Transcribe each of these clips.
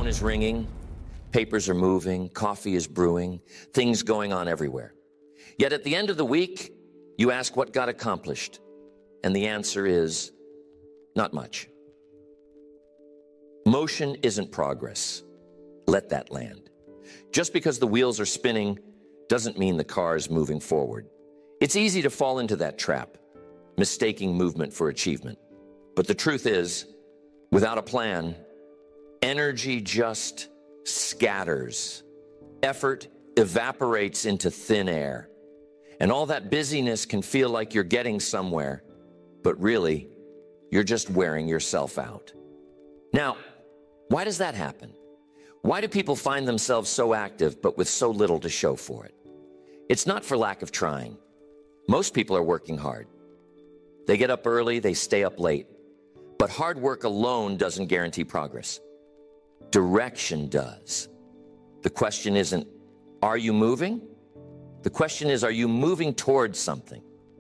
phone is ringing, papers are moving, coffee is brewing, things going on everywhere. Yet at the end of the week, you ask what got accomplished, and the answer is not much. Motion isn't progress. Let that land. Just because the wheels are spinning doesn't mean the car is moving forward. It's easy to fall into that trap, mistaking movement for achievement. But the truth is, without a plan, energy just scatters. Effort evaporates into thin air. And all that busyness can feel like you're getting somewhere, but really, you're just wearing yourself out. Now, why does that happen? Why do people find themselves so active, but with so little to show for it? It's not for lack of trying. Most people are working hard. They get up early, they stay up late. But hard work alone doesn't guarantee progress. Direction does. The question isn't, are you moving? The question is, are you moving towards something?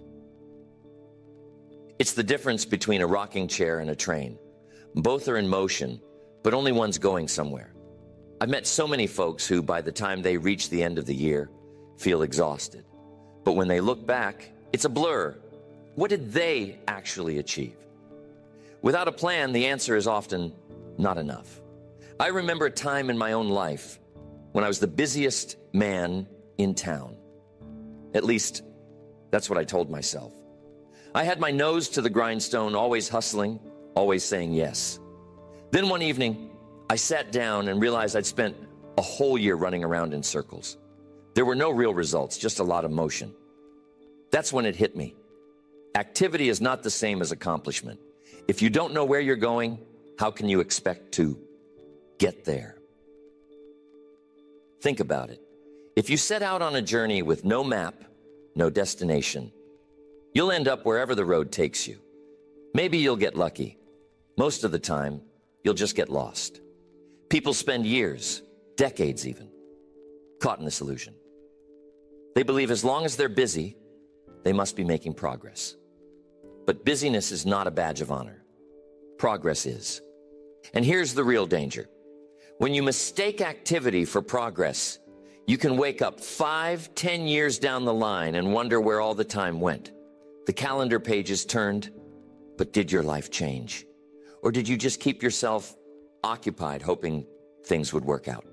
It's the difference between a rocking chair and a train. Both are in motion, but only one's going somewhere. I've met so many folks who, by the time they reach the end of the year, feel exhausted. But when they look back, it's a blur. What did they actually achieve? Without a plan, the answer is often not enough. I remember a time in my own life when I was the busiest man in town. At least, that's what I told myself. I had my nose to the grindstone, always hustling, always saying yes. Then one evening, I sat down and realized I'd spent a whole year running around in circles. There were no real results, just a lot of motion. That's when it hit me. Activity is not the same as accomplishment. If you don't know where you're going, how can you expect to get there? Think about it. If you set out on a journey with no map, no destination, you'll end up wherever the road takes you. Maybe you'll get lucky. Most of the time, you'll just get lost. People spend years, decades even, caught in this illusion. They believe as long as they're busy, they must be making progress. But busyness is not a badge of honor. Progress is. And here's the real danger. When you mistake activity for progress, you can wake up 5-10 years down the line and wonder where all the time went. The calendar pages turned, but did your life change? Or did you just keep yourself occupied, hoping things would work out?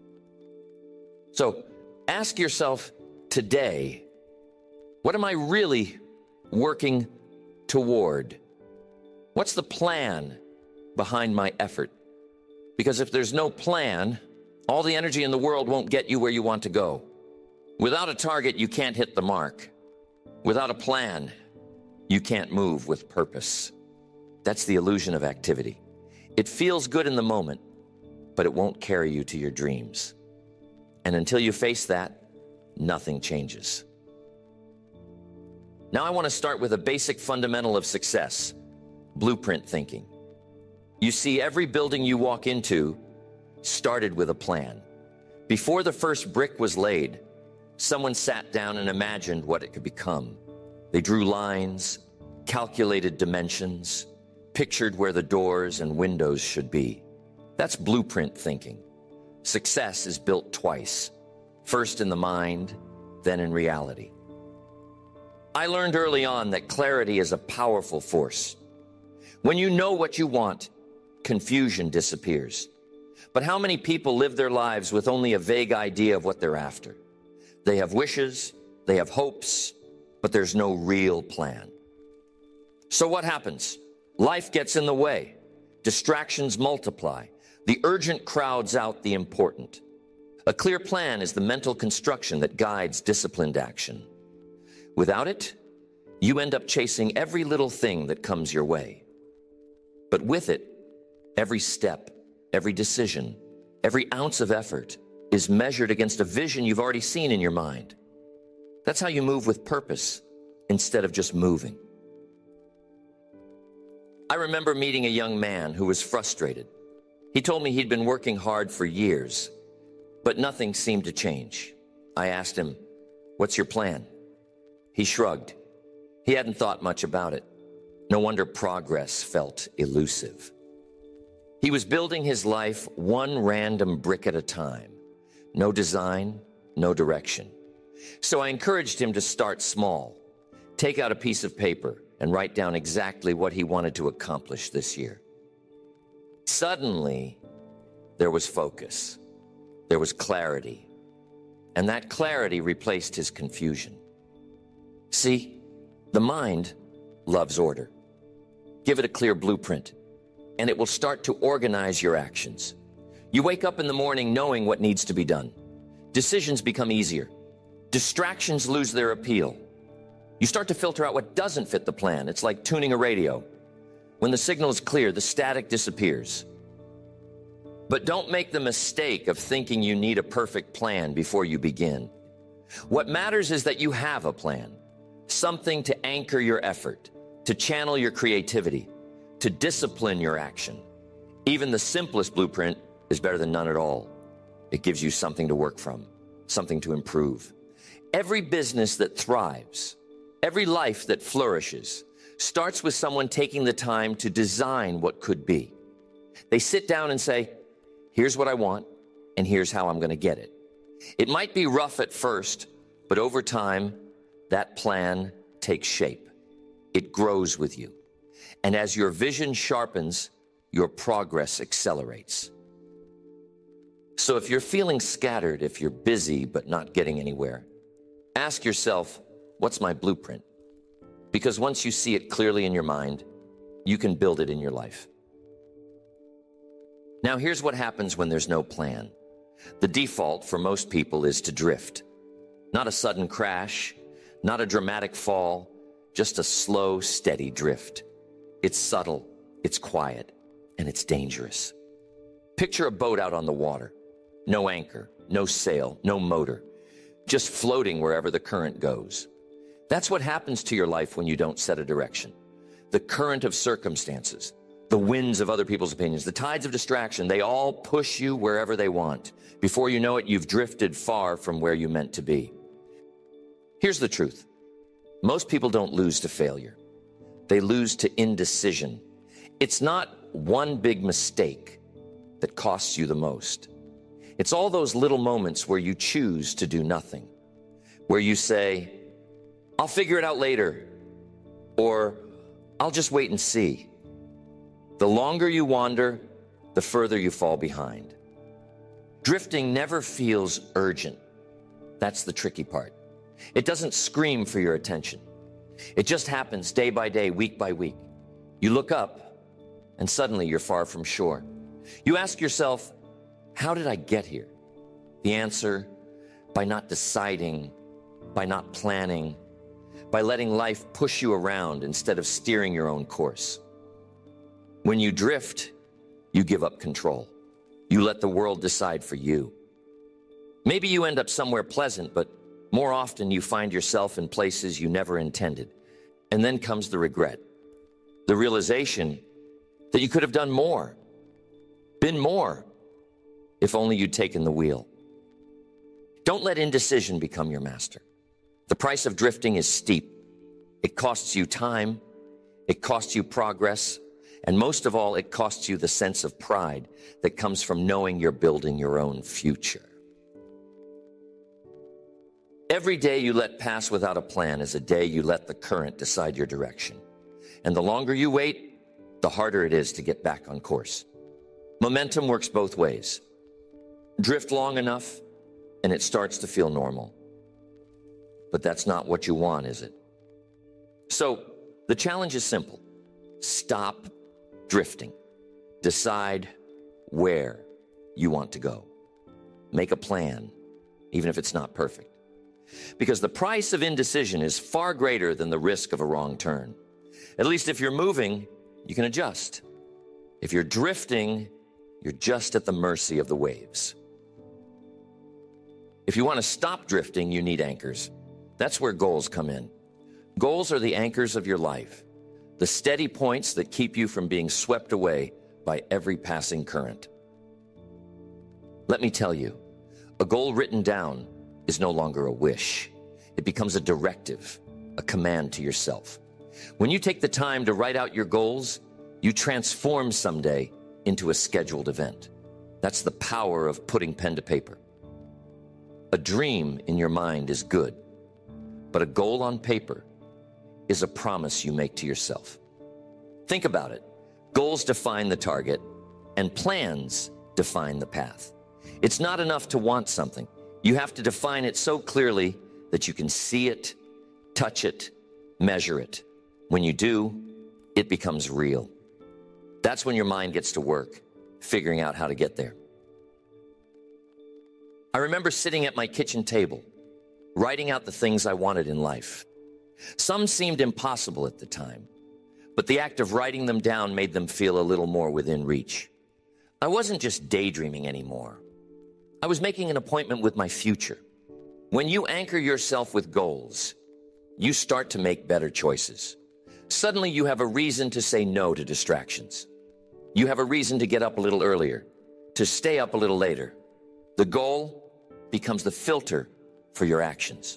So ask yourself today, what am I really working toward? What's the plan behind my effort? Because if there's no plan, all the energy in the world won't get you where you want to go. Without a target, you can't hit the mark. Without a plan, you can't move with purpose. That's the illusion of activity. It feels good in the moment, but it won't carry you to your dreams. And until you face that, nothing changes. Now I want to start with a basic fundamental of success, blueprint thinking. You see, every building you walk into started with a plan. Before the first brick was laid, someone sat down and imagined what it could become. They drew lines, calculated dimensions, pictured where the doors and windows should be. That's blueprint thinking. Success is built twice, first in the mind, then in reality. I learned early on that clarity is a powerful force. When you know what you want, confusion disappears. But how many people live their lives with only a vague idea of what they're after? They have wishes, they have hopes, but there's no real plan. So what happens? Life gets in the way. Distractions multiply. The urgent crowds out the important. A clear plan is the mental construction that guides disciplined action. Without it, you end up chasing every little thing that comes your way. But with it, every step, every decision, every ounce of effort is measured against a vision you've already seen in your mind. That's how you move with purpose instead of just moving. I remember meeting a young man who was frustrated. He told me he'd been working hard for years, but nothing seemed to change. I asked him, "What's your plan?" He shrugged. He hadn't thought much about it. No wonder progress felt elusive. He was building his life one random brick at a time. No design, no direction. So I encouraged him to start small. Take out a piece of paper and write down exactly what he wanted to accomplish this year. Suddenly, there was focus. There was clarity. And that clarity replaced his confusion. See, the mind loves order. Give it a clear blueprint, and it will start to organize your actions. You wake up in the morning knowing what needs to be done. Decisions become easier. Distractions lose their appeal. You start to filter out what doesn't fit the plan. It's like tuning a radio. When the signal is clear, the static disappears. But don't make the mistake of thinking you need a perfect plan before you begin. What matters is that you have a plan, something to anchor your effort, to channel your creativity, to discipline your action. Even the simplest blueprint is better than none at all. It gives you something to work from, something to improve. Every business that thrives, every life that flourishes, starts with someone taking the time to design what could be. They sit down and say, here's what I want, and here's how I'm going to get it. It might be rough at first, but over time, that plan takes shape. It grows with you. And as your vision sharpens, your progress accelerates. So if you're feeling scattered, if you're busy but not getting anywhere, ask yourself, what's my blueprint? Because once you see it clearly in your mind, you can build it in your life. Now, here's what happens when there's no plan. The default for most people is to drift. Not a sudden crash, not a dramatic fall, just a slow, steady drift. It's subtle, it's quiet, and it's dangerous. Picture a boat out on the water. No anchor, no sail, no motor, just floating wherever the current goes. That's what happens to your life when you don't set a direction. The current of circumstances, the winds of other people's opinions, the tides of distraction, they all push you wherever they want. Before you know it, you've drifted far from where you meant to be. Here's the truth. Most people don't lose to failure. They lose to indecision. It's not one big mistake that costs you the most. It's all those little moments where you choose to do nothing, where you say, I'll figure it out later, or I'll just wait and see. The longer you wander, the further you fall behind. Drifting never feels urgent. That's the tricky part. It doesn't scream for your attention. It just happens day by day, week by week. You look up, and suddenly you're far from shore. You ask yourself, how did I get here? The answer, by not deciding, by not planning, by letting life push you around instead of steering your own course. When you drift, you give up control. You let the world decide for you. Maybe you end up somewhere pleasant, but more often you find yourself in places you never intended. And then comes the regret, the realization that you could have done more, been more, if only you'd taken the wheel. Don't let indecision become your master. The price of drifting is steep. It costs you time, it costs you progress, and most of all, it costs you the sense of pride that comes from knowing you're building your own future. Every day you let pass without a plan is a day you let the current decide your direction. And the longer you wait, the harder it is to get back on course. Momentum works both ways. Drift long enough, and it starts to feel normal. But that's not what you want, is it? So the challenge is simple. Stop drifting. Decide where you want to go. Make a plan, even if it's not perfect. Because the price of indecision is far greater than the risk of a wrong turn. At least if you're moving, you can adjust. If you're drifting, you're just at the mercy of the waves. If you want to stop drifting, you need anchors. That's where goals come in. Goals are the anchors of your life, the steady points that keep you from being swept away by every passing current. Let me tell you, a goal written down is no longer a wish. It becomes a directive, a command to yourself. When you take the time to write out your goals, you transform someday into a scheduled event. That's the power of putting pen to paper. A dream in your mind is good, but a goal on paper is a promise you make to yourself. Think about it. Goals define the target, and plans define the path. It's not enough to want something. You have to define it so clearly that you can see it, touch it, measure it. When you do, it becomes real. That's when your mind gets to work, figuring out how to get there. I remember sitting at my kitchen table, writing out the things I wanted in life. Some seemed impossible at the time, but the act of writing them down made them feel a little more within reach. I wasn't just daydreaming anymore. I was making an appointment with my future. When you anchor yourself with goals, you start to make better choices. Suddenly you have a reason to say no to distractions. You have a reason to get up a little earlier, to stay up a little later. The goal becomes the filter for your actions.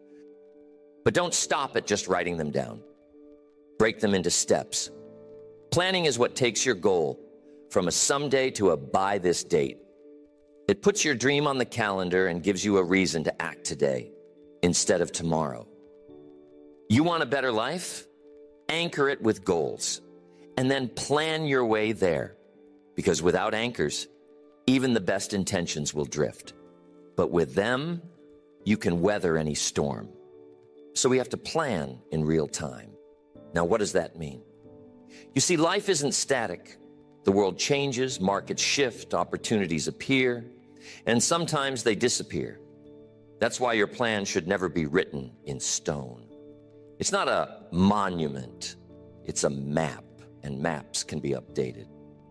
But don't stop at just writing them down. Break them into steps. Planning is what takes your goal from a someday to a by this date. It puts your dream on the calendar and gives you a reason to act today instead of tomorrow. You want a better life? Anchor it with goals and then plan your way there, because without anchors, even the best intentions will drift. But with them, you can weather any storm. So we have to plan in real time. Now, what does that mean? You see, life isn't static. The world changes, markets shift, opportunities appear, and sometimes they disappear. That's why your plan should never be written in stone. It's not a monument, it's a map, and maps can be updated.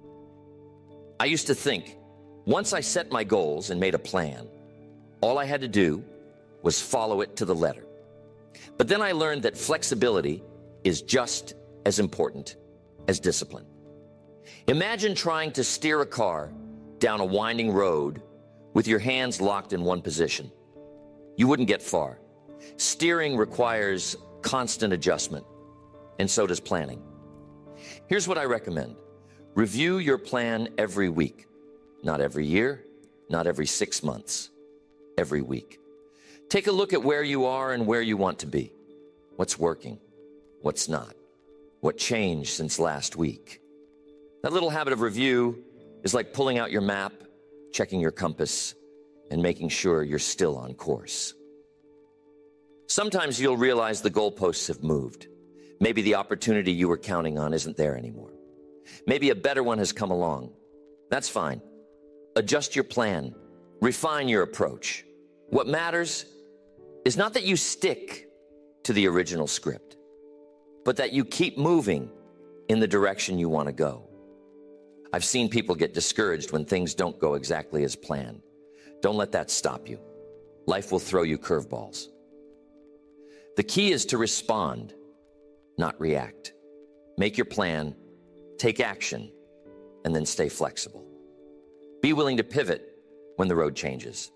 I used to think, once I set my goals and made a plan, all I had to do was follow it to the letter. But then I learned that flexibility is just as important as discipline. Imagine trying to steer a car down a winding road with your hands locked in one position. You wouldn't get far. Steering requires constant adjustment, and so does planning. Here's what I recommend. Review your plan every week. Not every year, not every 6 months, every week. Take a look at where you are and where you want to be. What's working? What's not? What changed since last week? That little habit of review is like pulling out your map, checking your compass, and making sure you're still on course. Sometimes you'll realize the goalposts have moved. Maybe the opportunity you were counting on isn't there anymore. Maybe a better one has come along. That's fine. Adjust your plan. Refine your approach. What matters is not that you stick to the original script, but that you keep moving in the direction you want to go. I've seen people get discouraged when things don't go exactly as planned. Don't let that stop you. Life will throw you curveballs. The key is to respond, not react. Make your plan, take action, and then stay flexible. Be willing to pivot when the road changes.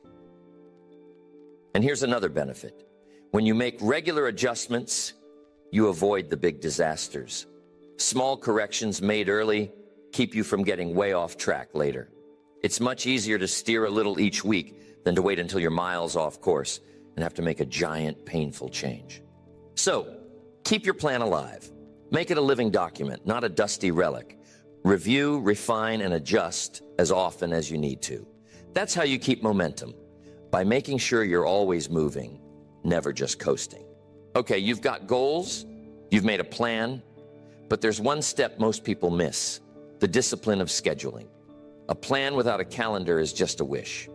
And here's another benefit. When you make regular adjustments, you avoid the big disasters. Small corrections made early keep you from getting way off track later. It's much easier to steer a little each week than to wait until you're miles off course and have to make a giant, painful change. So, keep your plan alive. Make it a living document, not a dusty relic. Review, refine, and adjust as often as you need to. That's how you keep momentum, by making sure you're always moving, never just coasting. Okay, you've got goals, you've made a plan, but there's one step most people miss: the discipline of scheduling. A plan without a calendar is just a wish.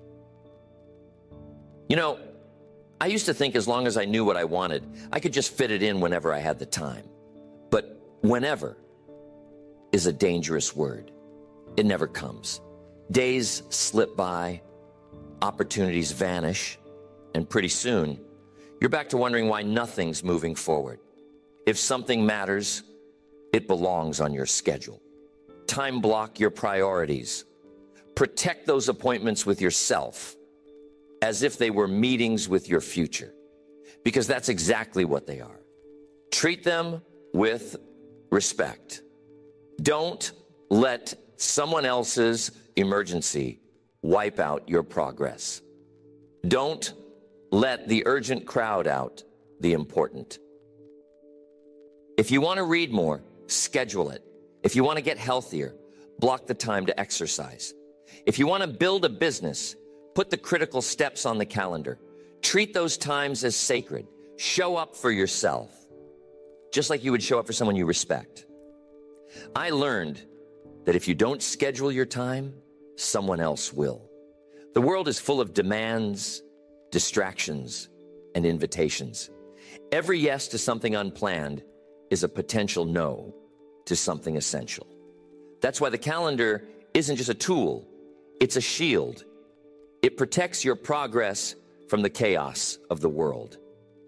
You know, I used to think as long as I knew what I wanted, I could just fit it in whenever I had the time. But whenever is a dangerous word. It never comes. Days slip by, opportunities vanish, and pretty soon, you're back to wondering why nothing's moving forward. If something matters, it belongs on your schedule. Time block your priorities. Protect those appointments with yourself as if they were meetings with your future, because that's exactly what they are. Treat them with respect. Don't let someone else's emergency wipe out your progress. Don't let the urgent crowd out the important. If you want to read more, schedule it. If you want to get healthier, block the time to exercise. If you want to build a business, put the critical steps on the calendar. Treat those times as sacred. Show up for yourself, just like you would show up for someone you respect. I learned that if you don't schedule your time, someone else will. The world is full of demands, distractions, and invitations. Every yes to something unplanned is a potential no to something essential. That's why the calendar isn't just a tool, it's a shield. It protects your progress from the chaos of the world.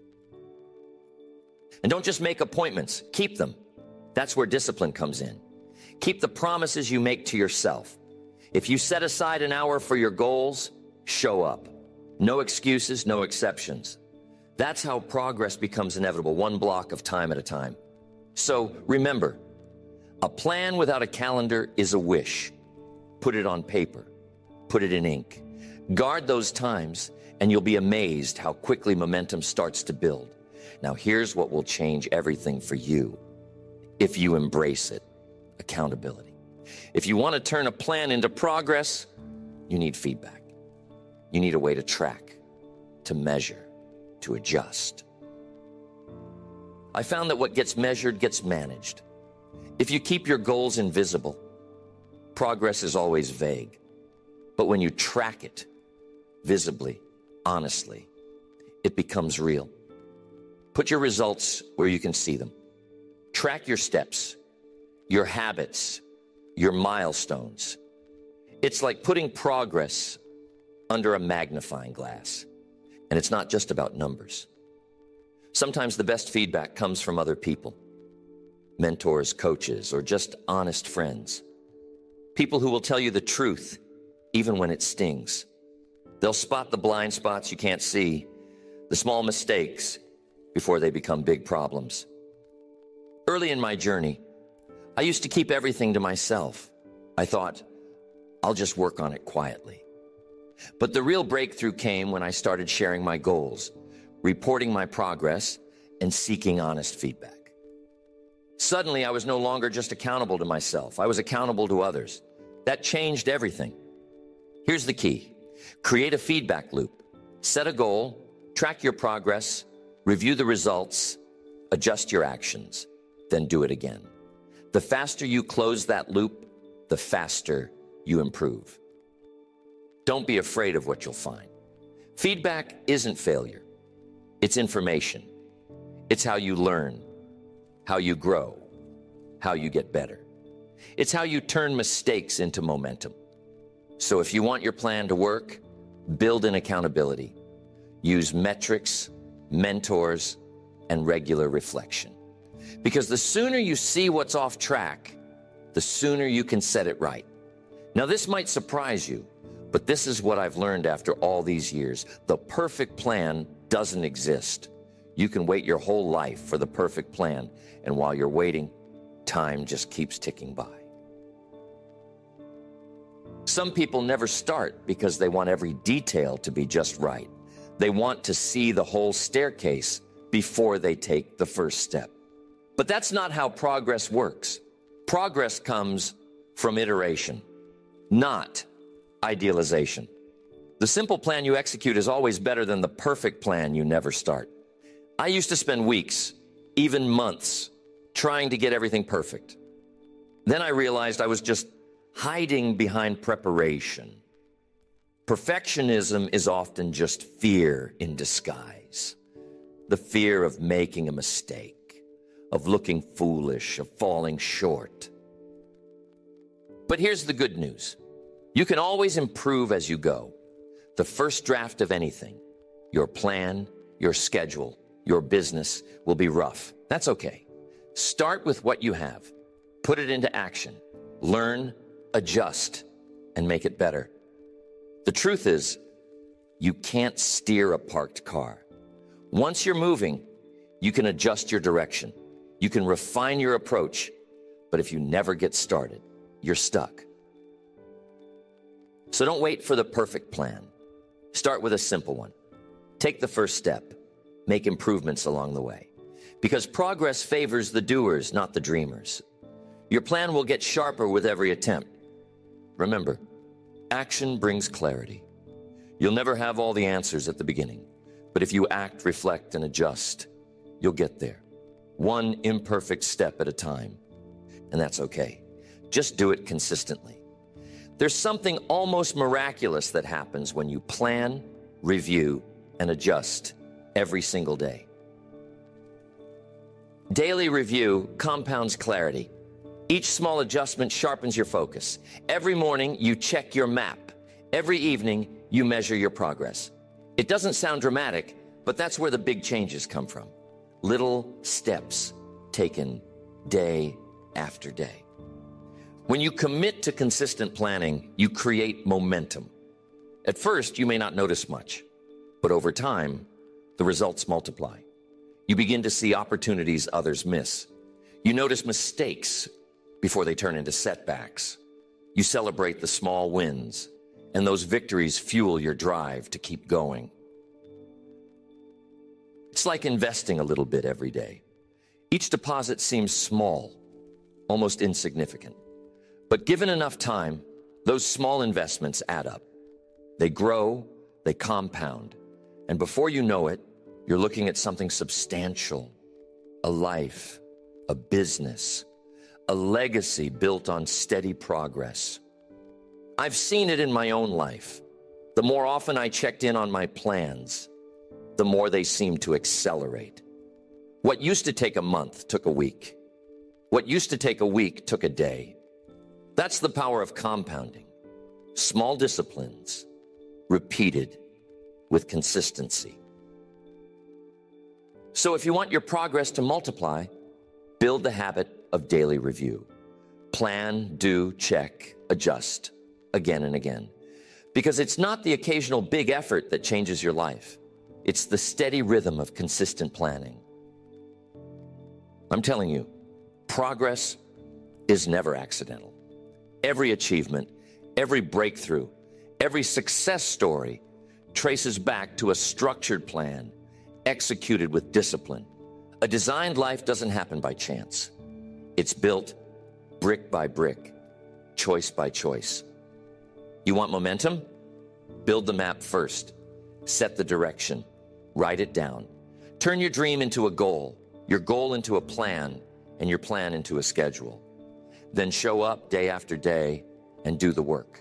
And don't just make appointments, keep them. That's where discipline comes in. Keep the promises you make to yourself. If you set aside an hour for your goals, show up. No excuses, no exceptions. That's how progress becomes inevitable, one block of time at a time. So remember, a plan without a calendar is a wish. Put it on paper. Put it in ink. Guard those times, and you'll be amazed how quickly momentum starts to build. Now, here's what will change everything for you if you embrace it: accountability. If you want to turn a plan into progress, you need feedback. You need a way to track, to measure, to adjust. I found that what gets measured gets managed. If you keep your goals invisible, progress is always vague. But when you track it visibly, honestly, it becomes real. Put your results where you can see them. Track your steps, your habits, your milestones. It's like putting progress under a magnifying glass. And it's not just about numbers. Sometimes the best feedback comes from other people, mentors, coaches, or just honest friends. People who will tell you the truth, even when it stings. They'll spot the blind spots you can't see, the small mistakes, before they become big problems. Early in my journey, I used to keep everything to myself. I thought, I'll just work on it quietly. But the real breakthrough came when I started sharing my goals, reporting my progress, and seeking honest feedback. Suddenly, I was no longer just accountable to myself. I was accountable to others. That changed everything. Here's the key. Create a feedback loop. Set a goal, track your progress, review the results, adjust your actions, then do it again. The faster you close that loop, the faster you improve. Don't be afraid of what you'll find. Feedback isn't failure. It's information. It's how you learn, how you grow, how you get better. It's how you turn mistakes into momentum. So if you want your plan to work, build in accountability. Use metrics, mentors, and regular reflection. Because the sooner you see what's off track, the sooner you can set it right. Now, this might surprise you, but this is what I've learned after all these years. The perfect plan doesn't exist. You can wait your whole life for the perfect plan, and while you're waiting, time just keeps ticking by. Some people never start because they want every detail to be just right. They want to see the whole staircase before they take the first step. But that's not how progress works. Progress comes from iteration, not idealization. The simple plan you execute is always better than the perfect plan you never start. I used to spend weeks, even months, trying to get everything perfect. Then I realized I was just hiding behind preparation. Perfectionism is often just fear in disguise. The fear of making a mistake, of looking foolish, of falling short. But here's the good news. You can always improve as you go. The first draft of anything, your plan, your schedule, your business, will be rough. That's okay. Start with what you have. Put it into action. Learn, adjust, and make it better. The truth is, you can't steer a parked car. Once you're moving, you can adjust your direction. You can refine your approach. But if you never get started, you're stuck. So don't wait for the perfect plan. Start with a simple one. Take the first step. Make improvements along the way. Because progress favors the doers, not the dreamers. Your plan will get sharper with every attempt. Remember, action brings clarity. You'll never have all the answers at the beginning, but if you act, reflect, and adjust, you'll get there. One imperfect step at a time. And that's okay. Just do it consistently. There's something almost miraculous that happens when you plan, review, and adjust every single day. Daily review compounds clarity. Each small adjustment sharpens your focus. Every morning, you check your map. Every evening, you measure your progress. It doesn't sound dramatic, but that's where the big changes come from. Little steps taken day after day. When you commit to consistent planning, you create momentum. At first, you may not notice much, but over time, the results multiply. You begin to see opportunities others miss. You notice mistakes before they turn into setbacks. You celebrate the small wins, and those victories fuel your drive to keep going. It's like investing a little bit every day. Each deposit seems small, almost insignificant. But given enough time, those small investments add up. They grow, they compound, and before you know it, you're looking at something substantial, a life, a business, a legacy built on steady progress. I've seen it in my own life. The more often I checked in on my plans, the more they seemed to accelerate. What used to take a month took a week. What used to take a week took a day. That's the power of compounding. Small disciplines, repeated with consistency. So if you want your progress to multiply, build the habit of daily review. Plan, do, check, adjust, again and again. Because it's not the occasional big effort that changes your life. It's the steady rhythm of consistent planning. I'm telling you, progress is never accidental. Every achievement, every breakthrough, every success story traces back to a structured plan, executed with discipline. A designed life doesn't happen by chance. It's built brick by brick, choice by choice. You want momentum? Build the map first. Set the direction. Write it down. Turn your dream into a goal, your goal into a plan, and your plan into a schedule. Then show up day after day and do the work.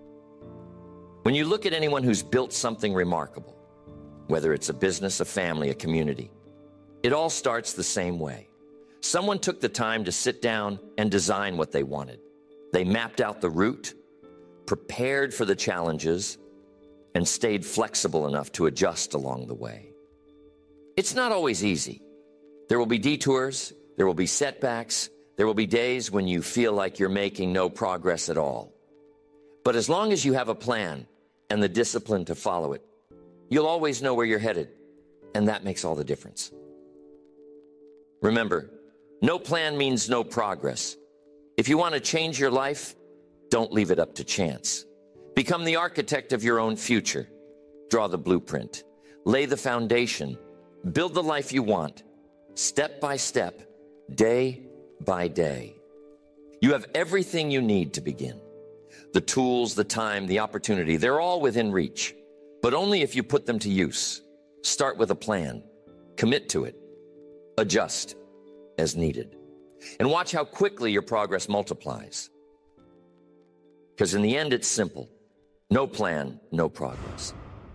When you look at anyone who's built something remarkable, whether it's a business, a family, a community, it all starts the same way. Someone took the time to sit down and design what they wanted. They mapped out the route, prepared for the challenges, and stayed flexible enough to adjust along the way. It's not always easy. There will be detours, there will be setbacks, there will be days when you feel like you're making no progress at all. But as long as you have a plan and the discipline to follow it, you'll always know where you're headed, and that makes all the difference. Remember, no plan means no progress. If you want to change your life, don't leave it up to chance. Become the architect of your own future. Draw the blueprint. Lay the foundation. Build the life you want, step by step, day by day. You have everything you need to begin. The tools, the time, the opportunity, they're all within reach, but only if you put them to use. Start with a plan. Commit to it. Adjust as needed. And watch how quickly your progress multiplies. Because in the end, it's simple. No plan, no progress.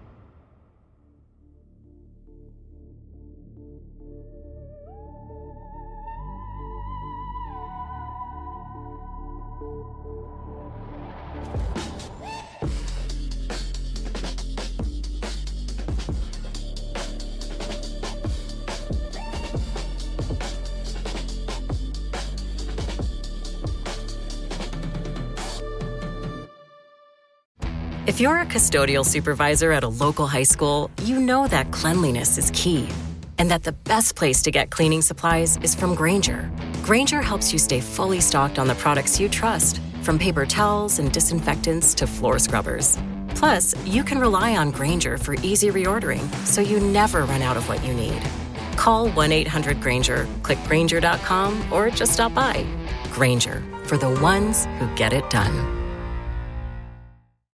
If you're a custodial supervisor at a local high school, you know that cleanliness is key, and that the best place to get cleaning supplies is from Grainger. Grainger helps you stay fully stocked on the products you trust, from paper towels and disinfectants to floor scrubbers. Plus, you can rely on Grainger for easy reordering, so you never run out of what you need. Call 1-800-GRAINGER, click Grainger.com, or just stop by. Grainger, for the ones who get it done.